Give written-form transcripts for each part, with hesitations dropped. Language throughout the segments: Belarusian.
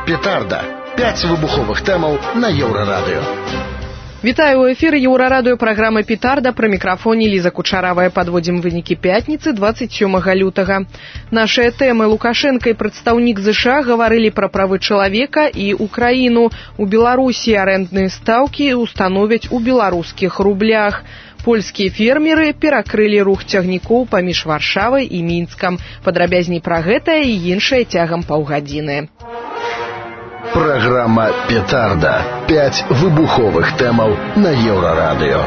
Петарда. 5 выбуховых тэмаў на Еўрарадыё. Вітаю, у эфіры Еўрарадыё праграма «Петарда», пры мікрафоне Ліза Кучаравая. Падводзім вынікі пятніцы 27 лютага. Нашыя тэмы: Лукашенко і прадстаўнік ЗША гаварылі пра правы чалавека і Украіну. У Беларусі арэндныя стаўкі установяць у беларускіх рублях. Польскія фермеры перакрылі рух цягнікоў паміж Варшавай і Мінскам. Падрабязней пра гэтае і іншае цягам паўгадзіны. Программа «Петарда». 5 выбуховых тэмаў на Еўрарадыё.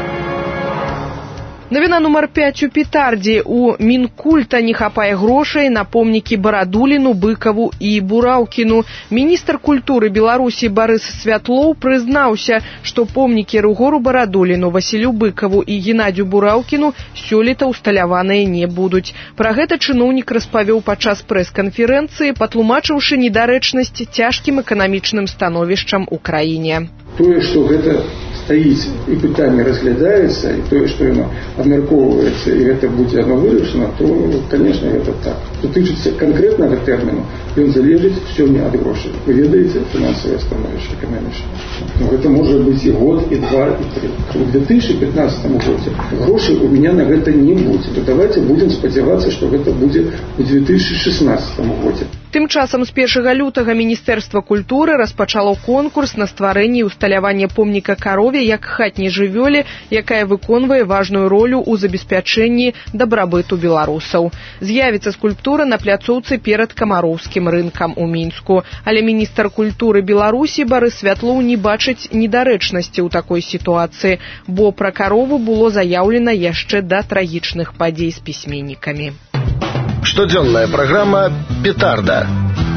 Навіна нумар 5 у Петардзе. У Мінкульта не хапае грошай на помнікі Барадуліну, Быкаву і Бураўкіну. Міністр культуры Беларусі Барыс Святлоў прызнаўся, што помнікі Рыгору Барадуліну, Васілю Быкаву і Геннадзю Бураўкіну сёлета ўсталяваныя не будуць. Пра гэта чыноўнік распавёў падчас прэс-канферэнцыі, патлумачыўшы недарэчнасць цяжкім эканамічным становішчам у краіне. Тое, што гэта стаіць і пытанне разглядаецца, і тое, што яно абмяркоўваецца, і гэта будзе адно вырашана, то, конечно, гэта так. Што тычыцца канкрэтнага тэрміну, ён залежыць сёння ад грошай. Вы ведаеце фінансавае становішча эканамічнае. Но гэта можа быць і год, і два, і три. У 2015 годзе грошай у меня на гэта не будзе. То давайте будем спадзявацца, што гэта будзе у 2016 годзе. Тым часам з 1 лютага Міністэрства культуры распачало конкурс на стварэнне і усталяванне помніка карове як хатняй жывёле, якая выконвае важную ролю ў забеспячэнні дабрабыту беларусаў. З'явіцца скульптура на пляцоўцы перад Камароўскім рынкам у Мінску. Але міністр культуры Беларусі Барыс Святлоў не бачыць недарэчнасці ў такой сітуацыі, бо пра карову было заяўлена яшчэ да трагічных падзей з пісьменнікамі. Штодзённая праграма «Петарда».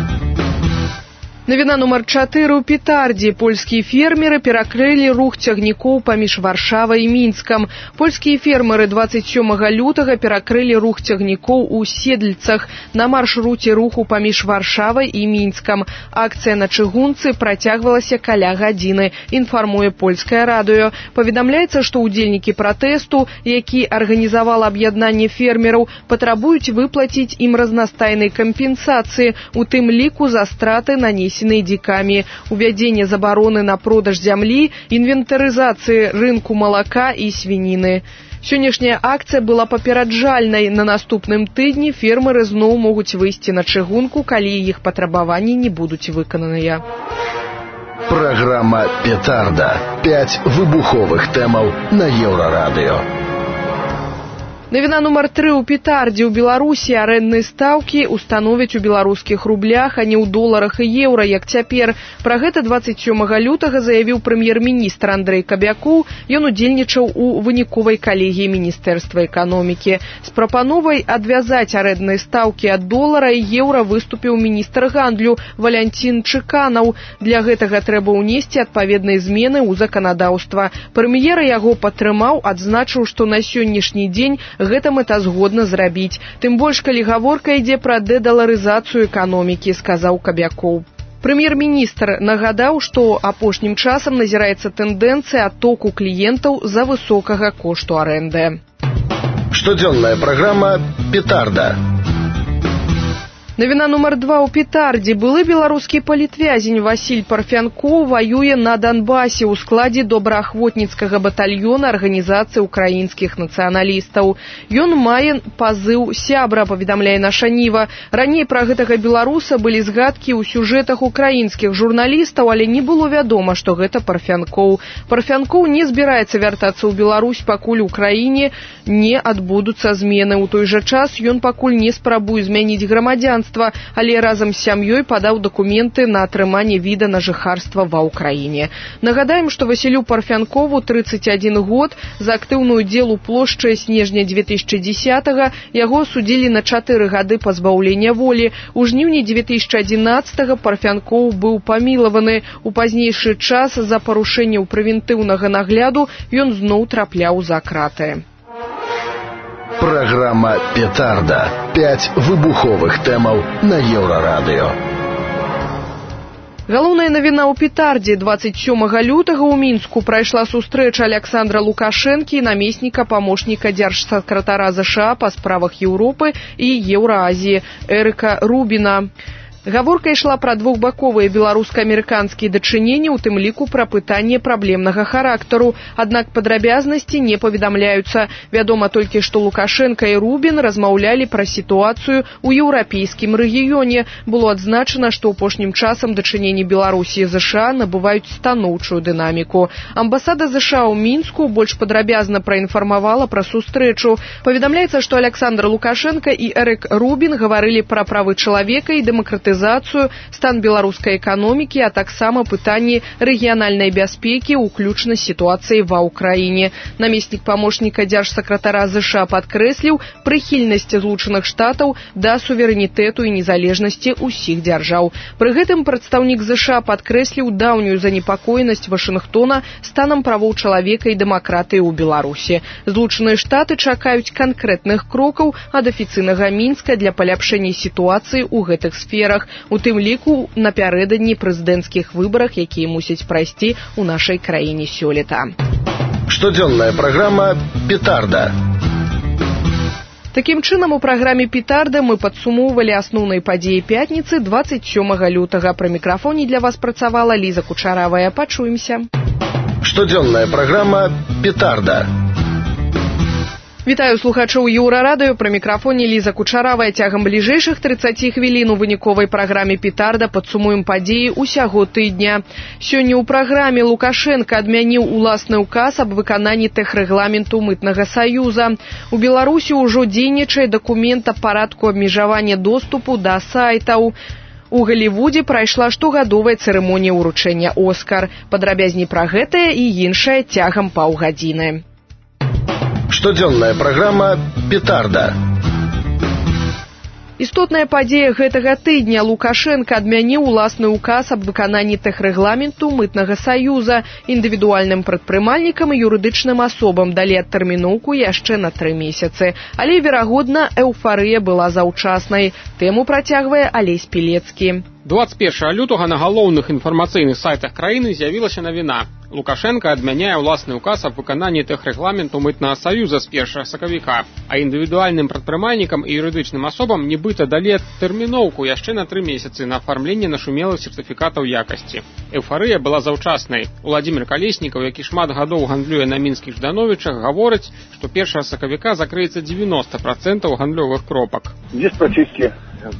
Навіна нумар 4 у Петардзе. Польскія фермеры перакрылі рух цягнікоў паміж Варшавай і Мінскам. Польскія фермеры 27 лютага перакрылі рух цягнікоў у Седльцах на маршруце руху паміж Варшавай і Мінскам. Акцыя на чыгунцы працягвалася каля гадзіны, інфармуе польскае радыё. Паведамляецца, што ўдзельнікі пратэсту, які арганізавала аб'яднанне фермераў, патрабуюць выплаціць ім разнастайнай кампенсацыі, у тым ліку за страты нанесеныя дзікамі, увядзенне забароны на продаж зямлі, інвентарызацыі рынку малака і свініны. Сённяшняя акцыя была папераджальнай. На наступным тыдні фермеры зноў могуць выйсці на чыгунку, калі іх патрабаванні не будуць выкананыя. Программа «Петарда». 5 выбуховых тэмаў на Еўрарадыё. Навіна нумар 3 у Петардзе. У Беларусі арэндныя стаўкі установяць у беларускіх рублях, а не ў доларах і еўра, як цяпер. Пра гэта 27 лютага заявіў прэм'ер-міністр Андрэй Кабякоў. Ён удзельнічаў у выніковай калегіі Міністэрства эканомікі. З прапановай адвязаць арэндныя стаўкі ад долара і еўра выступіў міністр гандлю Валянцін Чыканаў. Для гэтага трэба ўнесці адпаведныя змены ў заканадаўства. Прэм'ер яго падтрымаў, адзначыў, што на сённяшні дзень гэта мэтазгодна зрабіць. Тым больш, калі гаворка ідзе пра дэдаларызацыю эканомікі, сказаў Кабякоў. Прэм'ер-міністр нагадаў, што апошнім часам назіраецца тэндэнцыя адтоку кліентаў за высокага кошту арэнды. Штодзённая праграма «Петарда». Навіна нумар 2 у Петардзе. Былы беларускі палітвязень Васіль Парфянкоў ваюе на Донбасе ў складзе добраахвотніцкага батальёна арганізацыі украінскіх нацыяналістаў. Ён мае пазыў сябра, паведамляе наша Ніва. Раней пра гэтага беларуса былі згадкі ў сюжэтах украінскіх журналістаў, але не было вядома, што гэта Парфянкоў. Парфянкоў не збіраецца вяртацца ў Беларусь, пакуль у краіне не адбудуцца змены. У той жа час ён пакуль не спрабуе змяніць грамадзянства, але разам з сям'ёй падаў дакументы на атрыманне віда на жыхарства ва ўкраіне. Нагадаем, што Васілю Парфянкову 31 год. За актыўную дзел у плошчы снежня 2010-го яго судзілі на 4 гады пазбаўлення волі. У жніўні 2011-го Парфянкоў быў памілаваны. У пазнейшы час за парушэнне прэвентыўнага нагляду ён зноў трапляў за краты. Программа «Петарда». 5 выбуховых тэмаў на Еўрарадыё. Галоўная навіна ў Петардзе. 27 лютага ў Мінску прайшла сустрэча Александра Лукашэнкі і намесніка памочніка дзяржсакратара ЗША па справах Еўропы і Еўраазіі Эрыка Рубіна. Гаворка ішла пра двухбаковыя беларуска-амерыканскія дачыненні, у тым ліку пра пытанне праблемнага характару. Аднак падрабязнасці не паведамляюцца. Вядома толькі, што Лукашенко і Рубін размаўлялі пра сітуацыю ў еўрапейскім рэгіёне. Было адзначана, што апошнім часам дачыненні Беларусі і ЗША набываюць станоўчую дынаміку. Амбасада ЗША ў Мінску больш падрабязна праінфармавала пра сустрэчу. Паведамляецца, што Александр Лукашенко і Эрик Рубін гаварылі пра правы чалавека і дэмакратызацыю, стан беларускай эканомікі, а таксама пытанні рэгіянальнай бяспекі, уключна з сітуацыяй ва ўкраіне. Намеснік памочніка дзяржсакратара ЗША падкрэсліў прыхільнасць Злучаных Штатаў да суверэнітэту і незалежнасці ўсіх дзяржаў. Пры гэтым прадстаўнік ЗША падкрэсліў даўнюю занепакоенасць Вашынгтона станам правоў чалавека і дэмакратыі ў Беларусі. Злучаныя Штаты чакаюць канкрэтных крокаў ад афіцыйнага Мінска для паляпшэння сітуацыі ў гэтых сферах, у тым ліку напярэдадні прэзідэнцкіх выбарах, якія мусяць прайсці ў нашай краіне сёлета. Штодзённая праграма «Петарда». Такім чынам, у праграме «Петарда» мы падсумоўвалі асноўныя падзеі пятніцы 27 лютага. Пры мікрафоне для вас працавала Ліза Кучаравая. Пачуемся. Штодзённая праграма «Петарда». Вітаю слухачоў Еўрарадыё, пры мікрафоне Ліза Кучаравая. Цягам бліжэйшых 30 хвілін у выніковай праграме «Петарда» падсумуем падзеі ўсяго тыдня. Сёння ў праграме Лукашенко адмяніў уласны ўказ аб выкананні тэхрэгламенту мытнага саюза. У Беларусі ўжо дзейнічае дакумент аб парадку абмежавання доступу да сайтаў. У Галівудзе прайшла штогадовая цырымонія ўручэння «Оскар». Падрабязней пра гэтае і іншае цягам паўгадзіны. Штодзённая праграма «Петарда». Істотная падзея гэтага тыдня. Лукашенко адмяніў уласны ўказ аб выкананні тэхрэгламенту мытнага саюза. Індывідуальным прадпрымальнікам і юрыдычным асобам далі адтэрміноўку яшчэ на 3 месяцы. Але, верагодна, эўфарыя была заўчаснай. Тэму працягвае Алесь Пілецкі. 21 лютага на галоўных інфармацыйных сайтах краіны з'явілася навіна. Лукашенко адмяняе ўласны ўказ аб выкананні тэхрэгламенту мытнага саюза з 1 сакавіка, а індывідуальным прадпрымальнікам і юрыдычным асобам нібыта далі тэрміноўку яшчэ на 3 месяцы на афармленне нашумелых сертыфікатаў якасці. Эўфарыя была заўчаснай. Уладзімір Калеснікаў, які шмат гадоў гандлюе на мінскіх Ждановічах, гаворыць, што 1 сакавіка закрыецца 90% гандлёвых кропак. Здесь практически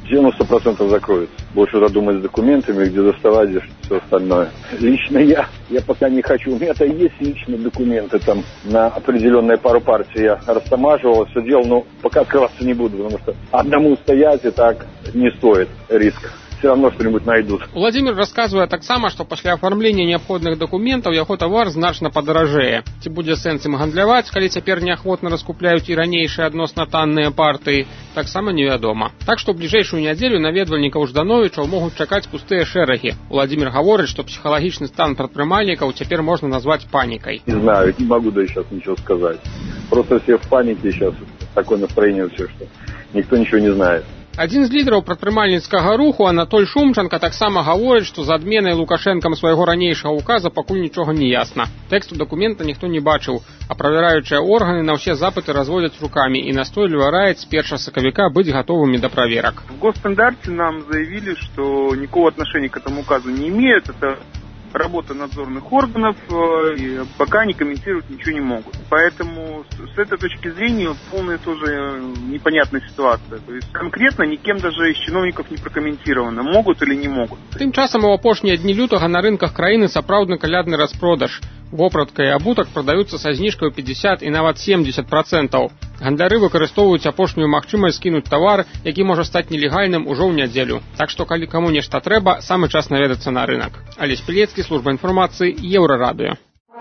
90% закроется. Больше задумать с документами, где доставать все остальное. Лично я пока не хочу. У меня-то есть личные документы, там на определенные пару партий я растамаживал, все делал, но пока открываться не буду, потому что одному стоять и так не стоит риска. Все равно что-нибудь найдут. Владимир расказвае таксама, што пасля афармлення неабходных дакументаў яго тавар значна падаражэе. Ці будзе сэнс ім гандляваць, калі цяпер неахвотна раскупляюць і ранейшыя адносна танныя партыі, таксама невядома. Так што бліжэйшую нядзелю наведвальнікаў Ждановічаў могуць чакаць пустыя шэрагі. Владимир гаворыць, што псіхалагічны стан прадпрымальнікаў цяпер можна назваць панікай. Не знаю, не могу да сейчас ничего сказать. Просто все в панике сейчас, такое настроение все, что никто ничего не знает. Адзін з лідараў прадпрымальніцкага руху Анатоль Шумчанка таксама гаворыць, што з адменай Лукашэнкам свайго ранейшага ўказа пакуль нічога не ясна. Тэксту дакумента ніхто не бачыў, а правяраючыя органы на ўсе запыты разводзяць рукамі і настойліва раяць з 1 сакавіка быць гатовымі да праверак. В госстандарте нам заявили, что никакого отношения к этому указу не имеют. Это работа надзорных органов, и пока они комментировать ничего не могут. Поэтому с этой точки зрения полная тоже непонятная ситуация. То есть конкретно никем даже из чиновников не прокомментировано, могут или не могут. Тым часам у апошнія дні лютага на рынках краіны сапраўдны калядны распродаж. Вопратка і абутак прадаюцца са зніжкай 50 і нават 70%. Гандляры выкарыстоўваюць апошнюю магчымасць скінуць тавар, які можа стаць нелегальным ужо ў нядзелю. Так што калі каму нешта трэба, самы час наведацца на рынок. Алесь Пілецкі, служба інфармацыі, Еўрарадыё.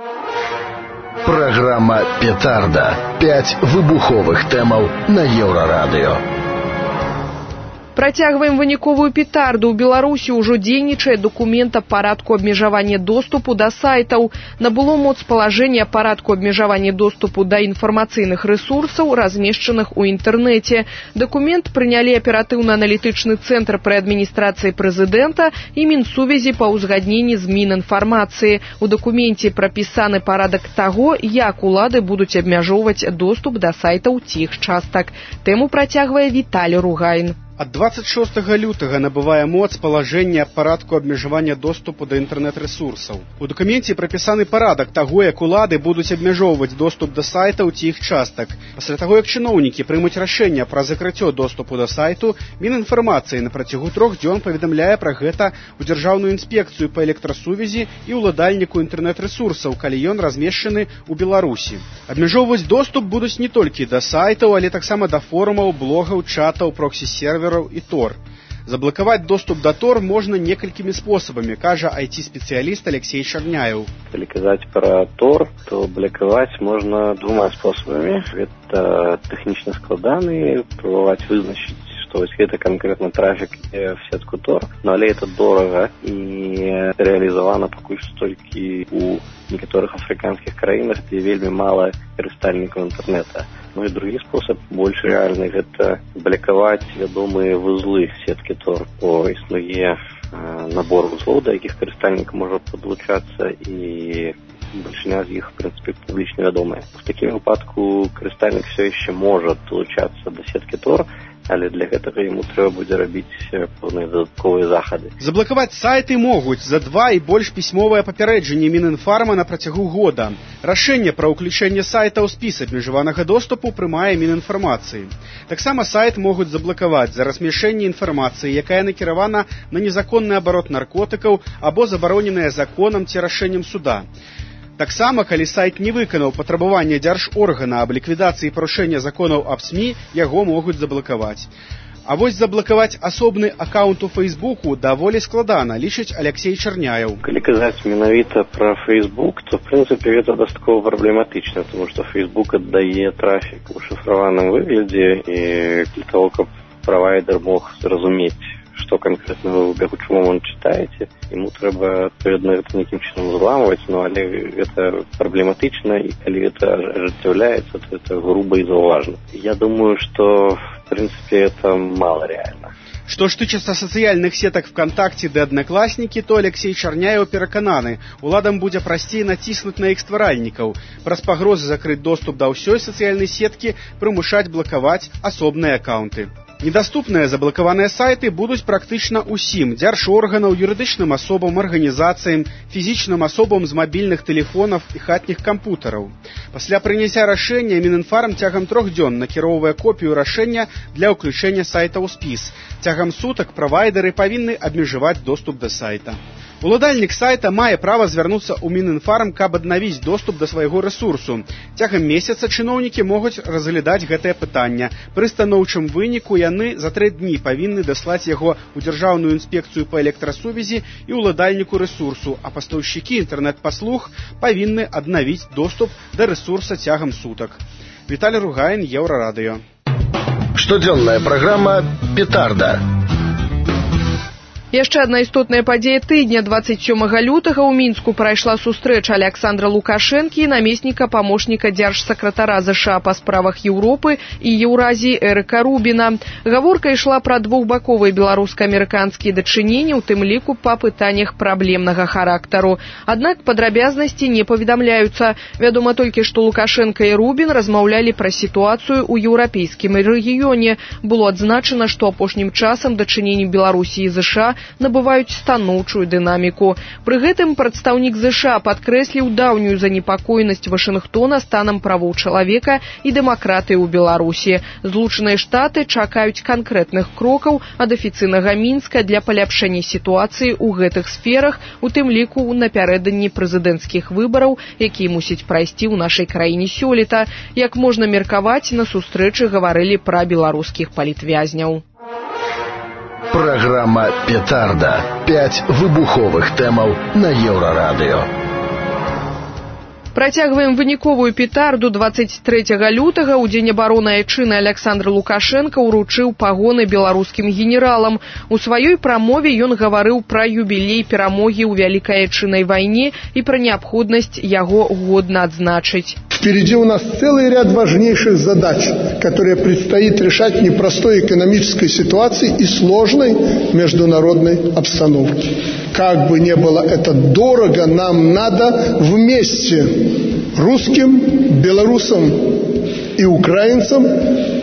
Праграма «Петарда». 5 выбуховых тэмаў на Еўрарадыё. Працягваем выніковую петарду. У Беларусі ўжо дзейнічае дакумент аб парадку абмежавання доступу да сайтаў. Набыло моц палажэнне аб парадку абмежавання доступу да інфармацыйных рэсурсаў, размешчаных у інтэрнэце. Дакумент прынялі аператыўна-аналітычны цэнтр пры адміністрацыі прэзідэнта і Мінсувязі па ўзгадненні з Мінінфармацыі. У дакуменце прапісаны парадак таго, як улады будуць абмяжоўваць доступ да сайтаў ці іх частак. Тэму працягвае Віталій Ругайн. Ад 26 лютага набывае моц палажэнне аб парадку абмежавання доступу да інтэрнэт-рэсурсаў. У дакуменце прапісаны парадак таго, як улады будуць абмяжоўваць доступ да сайтаў ці іх частак. Пасля таго, як чыноўнікі прымуць рашэнне пра закрыццё доступу да сайту, Мінінфармацыі на працягу 3 дзён паведамляе пра гэта ў Дзяржаўную інспекцыю па электрасувязі і ўладальніку інтэрнэт-рэсурсаў, калі ён размешчаны ў Беларусі. Абмяжоўваць доступ будуць не толькі да сайтаў, але таксама да форумаў, блогаў, чатаў, проксі-сервераў і Tor. Заблокаваць доступ да Tor можна некалькімі спосабамі, кажа IT-спецыяліст Алексей Чарняев. Калі казаць пра Tor, то блокаваць можна двума спосабамі. Гэта тэхнічна складаны, пробаваць вызначыць, што вось гэта канкрэтна трафік ідзе в сетку Tor, але это дорага і рэалізавана пакуль што толькі ў некаторых афрыканскіх краінах, дзе вельмі мала карыстальнікаў інтэрнэта. Ну і другі спосаб, больш рэальны, гэта блакаваць вядомыя вузлы сеткі Tor. Існуе набор вузлоў, да якіх карыстальнік можа падлучацца, і большыня з іх, в прынцыпе, публічна вядомыя. В такім выпадку карыстальнік все яшчэ можа далучацца да сеткі Tor, але для гэтага яму трэба будзе рабіць пэўныя дадатковыя захады. Заблакаваць сайты могуць за 2 і больш пісьмовыя папярэджанні Мінінфарма на працягу года. Рашэнне пра ўключэнне сайта ў спіс абмежаванага доступу прымае Мінінфармацыі. Таксама сайт могуць заблакаваць за размяшэнне інфармацыі, якая накіравана на незаконны абарот наркотыкаў або забароненая законам ці рашэннем суда. Таксама, калі сайт не выканаў патрабаванне дзяржоргана аб ліквідацыі парушэння законаў аб СМІ, яго могуць заблакаваць. А вось заблакаваць асобны аккаунт у Фейсбуку даволі складана, лічыць Алексей Чарняев. Калі казаць менавіта пра Фейсбук, то, в прынцыпе, гэта дастаткова праблематычна, тому што Фейсбук аддае трафік у шыфраваным выглядзе, і для того, каб правайдер мог зразумець, што канкрэтна вы ў бегучы момант чытаеце, яму трэба адпаведна гэта нейкім чынам зламваць, але гэта праблематычна, і калі гэта ажыццяўляецца, то это груба і заўважна. Я думаю, што в прынцыпе это мала рэальна. Што ж тычыцца сацыяльных сетак ВКонтакте ды Аднакласнікі, то Алексей Чарняев перакананы, уладам будзе прасцей націснуць на іх стваральнікаў, праз пагрозы закрыць доступ да ўсёй сацыяльнай сеткі, прымушаць блакаваць асобныя аккаунты. Недаступныя заблакаваныя сайты будуць практычна ўсім дзяржорганаў, юрыдычным асобам, арганізацыям, фізічным асобам з мабільных тэлефонаў і хатніх кампутараў. Пасля прыняцця рашэння Мінінфарм цягам 3 дзён накіроўвае копію рашэння для ўключэння сайта ў спіс. Цягам сутак правайдеры павінны абмежаваць доступ да сайта. Уладальнік сайта мае права звярнуцца ў Мінінфарм, каб аднавіць доступ да свайго рэсурсу. Цягам месяца чыноўнікі могуць разглядаць гэтае пытанне. Пры станоўчым выніку яны за 3 дні павінны даслаць яго ў Дзяржаўную інспекцыю па электрасувязі і ўладальніку рэсурсу, а пастаўшчыкі інтэрнэт-паслуг павінны аднавіць доступ да рэсурса цягам сутак. Віталій Ругаін, Еўрарадыё. Штодзённая праграма «Петарда». Яшчэ адна істотная падзея тыдня. 27 лютага ў Мінску прайшла сустрэча Александра Лукашэнкі і намесніка памочніка дзяржсакратара ЗША па справах Еўропы і Еўразіі Эрыка Рубіна. Гаворка ішла пра двухбаковыя беларуска-амерыканскія дачыненні, у тым ліку па пытаннях праблемнага характару. Аднак падрабязнасці не паведамляюцца. Вядома толькі, што Лукашэнка і Рубін размаўлялі пра сітуацыю ў еўрапейскім рэгіёне. Было адзначана, што апошнім часам дачыненні Беларусі і ЗША набываюць станоўчую дынаміку. Пры гэтым прадстаўнік ЗША падкрэсліў даўнюю занепакоенасць Вашынгтона станам правоў чалавека і дэмакратыі ў Беларусі. Злучаныя Штаты чакаюць канкрэтных крокаў ад афіцыйнага Мінска для паляпшэння сітуацыі ў гэтых сферах, у тым ліку напярэдадні прэзідэнцкіх выбараў, якія мусяць прайсці ў нашай краіне сёлета. Як можна меркаваць, на сустрэчы гаварылі пра беларускіх палітвязняў. Программа «Петарда». 5 выбуховых тэмаў на Еўрарадыё. Працягваем выніковую петарду. 23 лютага ў дзень абароны айчыны Александр Лукашенко ўручыў пагоны беларускім генералам. У сваёй прамове ён гаварыў пра юбілей перамогі ў вялікай айчыннай вайне і пра неабходнасць яго годна адзначыць. Впереди у нас целый ряд важнейших задач, которые предстоит решать в непростой экономической ситуации и сложной международной обстановке. Как бы ни было это дорого, нам надо вместе русским, белорусам и украинцам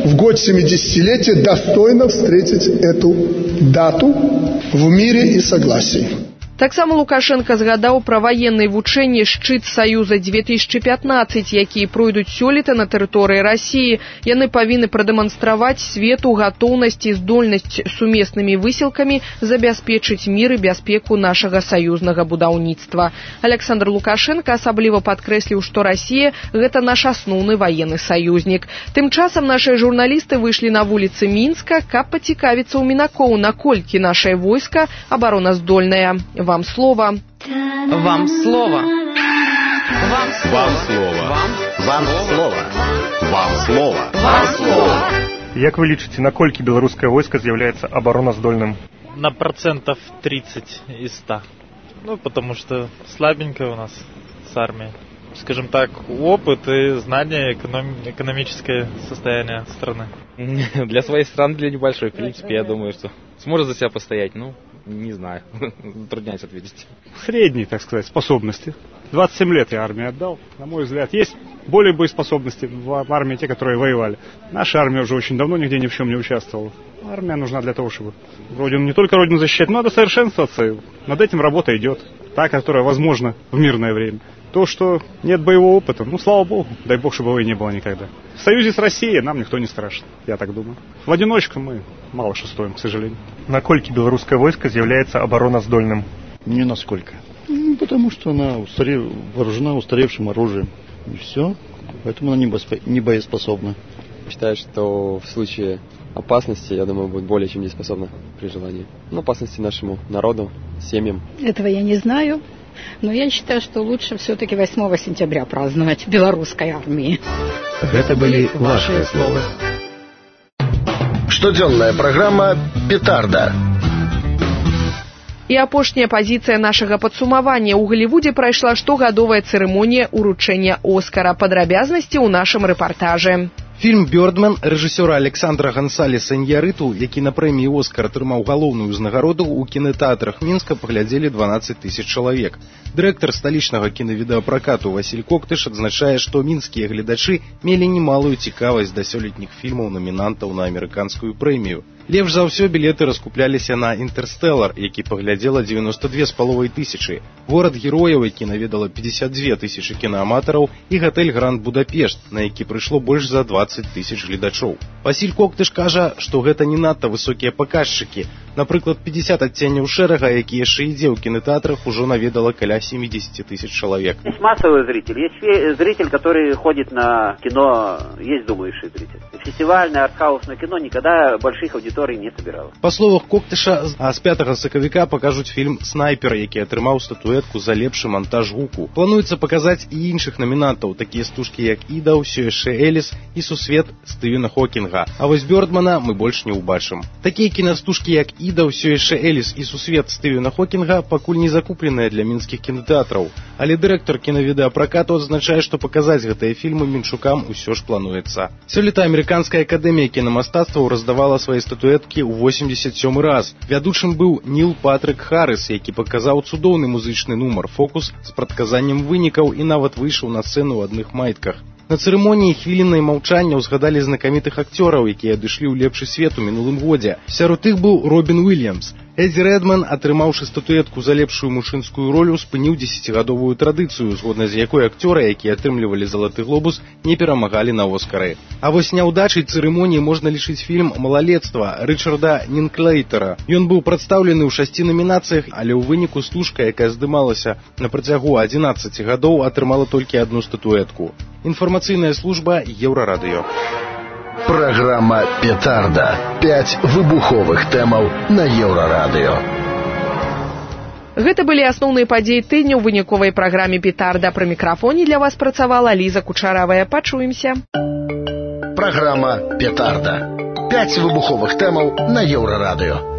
в год 70-летия достойно встретить эту дату в мире и согласии. Таксама Лукашенко згадаў пра ваенныя вучэнні «Шчыт Саюза-2015», якія пройдуць сёлета на тэрыторыі Расіі. Яны павінны прадэманстраваць свету гатоўнасць і здольнасць сумеснымі высілкамі забяспечыць мір і бяспеку нашага саюзнага будаўніцтва. Александр Лукашенко асабліва падкрэсліў, што Расія – гэта наш асноўны ваенны саюзнік. Тым часам нашыя журналісты выйшлі на вуліцы Мінска, каб пацікавіцца ў мінакоў, наколькі нашае войска абароназдольнае. Вам слово. Вам слово. Вам слово. Вам слово. Вам слово. Вам слово. Як вы лічыце, наколькі беларускае войска з'яўляецца абароназдольным? На 30% из 100. Потому что слабенькая у нас с армией. Скажем так, опыт и знание, экономическое состояние страны. Для своей страны, для небольшой, в принципе, я думаю, что сможет за себя постоять. Не знаю, трудняюсь ответить. Средние, так сказать, способности. 27 лет я армии отдал. На мой взгляд, есть более боеспособности в армии, те, которые воевали. Наша армия уже очень давно нигде ни в чем не участвовала. Армия нужна для того, чтобы родину, не только родину защищать, но надо совершенствоваться. Над этим работа идет. Та, которая возможна в мирное время. То, что нет боевого опыта, слава богу, дай бог, чтобы его и не было никогда. В союзе с Россией нам никто не страшен, я так думаю. В одиночку мы мало что стоим, к сожалению. Наколькі беларускае войска з'яўляецца абароназдольным? Не насколько. Потому что она вооружена устаревшим оружием. И все. Поэтому она не боеспособна. Считаю, что в случае опасности, я думаю, будет более чем дееспособна при желании. Опасности нашему народу, семьям. Этого я не знаю. Но я считаю, что лучше все-таки 8 сентября праздновать белорусской армии. Это были ваши слова. Штодзённая праграма «Петарда». І апошняя пазіцыя нашага падсумавання. У Галівудзе прайшла штогадовая цырымонія ўручэння Оскара. Падрабязнасці ў нашым рэпартажы. Фільм «Бёрдмен» рэжысёра Александра Гансалеса Іньярыту, які на прэміі «Оскар» атрымаў галоўную ўзнагароду, у кінотэатрах Мінска паглядзелі 12 000 чалавек. Дырэктар сталічнага кінавідэапракату Васіль Коктыш адзначае, што мінскія гледачы мелі немалую цікавасць да сёлетніх фільмаў номінантаў на амерыканскую прэмію. Лепш за ўсё білеты раскупляліся на «Інтэрстэлар», які паглядзела 92,5 тысячы, «Горад герояў», які наведала 52 тысячы кінааматараў, і «Гатэль Гранд Будапешт», на які прыйшло больш за 20 тысяч гледачоў. Васіль Коктыш кажа, што гэта не надта высокія паказчыкі. Напрыклад, 50 адценняў шэрага, які яшчэ ідзе ў кінотэатрах, ужо наведала каля 70 тысяч человек. Есть массовый зритель, есть зритель, который ходит на кино, есть думающий зритель. Фестивальное, артхаусное кино никогда больших аудиторий не собирало. Па словах Коктыша, з 5 сакавіка пакажуць фільм «Снайпер», які атрымаў статуэтку за лепшы монтаж гуку. Плануецца паказаць і іншых намінантаў, такія стужкі як «Іда», «Усё яшчэ Эліс» і «Сусвет» Стывена Хокінга. А вось «Бёрдмана» мы больш не ўбачым. Такія кінастужкі як «Іда», «Усё яшчэ Эліс» і «Сусвет» Стывена Хокінга пакуль не закупленыя для мінскіх кінотэатраў. Але дырэктар кінавідэапракату адзначае, што паказаць гэтыя фільмы мінчукам усё ж плануецца. Сёлета Амерыканская акадэмія кінамастацтваў раздавала свае статуэткі ў 87 раз. Вядучым быў Ніл Патрык Харрыс, які паказаў цудоўны музычны нумар «Фокус» з прадказаннем вынікаў і нават выйшаў на сцэну ў адных майтках. На цырымоніі хвіліннае маўчання ўзгадалі знакамітых акцёраў, якія адышлі ў лепшы свет у мінулым годзе. Сярод іх быў Робін Уільямс. Эдді Рэдман, атрымаўшы статуэтку за лепшую мужчынскую ролю, спыніў 10гадовую традыцыю, згодна з якой акцёры, якія атрымлівалі залаты глобус, не перамагалі на Оскары. А вось няўдачай цырымоніі можна лічыць фільм «Малалетства» Рычарда Нінклейтера. Ён быў прадстаўлены ў 6 намінацыях, але ў выніку стужка, якая здымалася на працягу 11 гадоў, атрымала толькі одну статуэтку. Інфармацыйная служба Еўрарадыё. Программа «Петарда». 5 выбуховых тэмаў на Еўрарадыё. Гэта былі асноўныя падзеі тыдня ў выніковай праграме «Петарда». Пры мікрафоне для вас працавала Ліза Кучаравая. Пачуемся. Программа «Петарда». 5 выбуховых тэмаў на Еўрарадыё.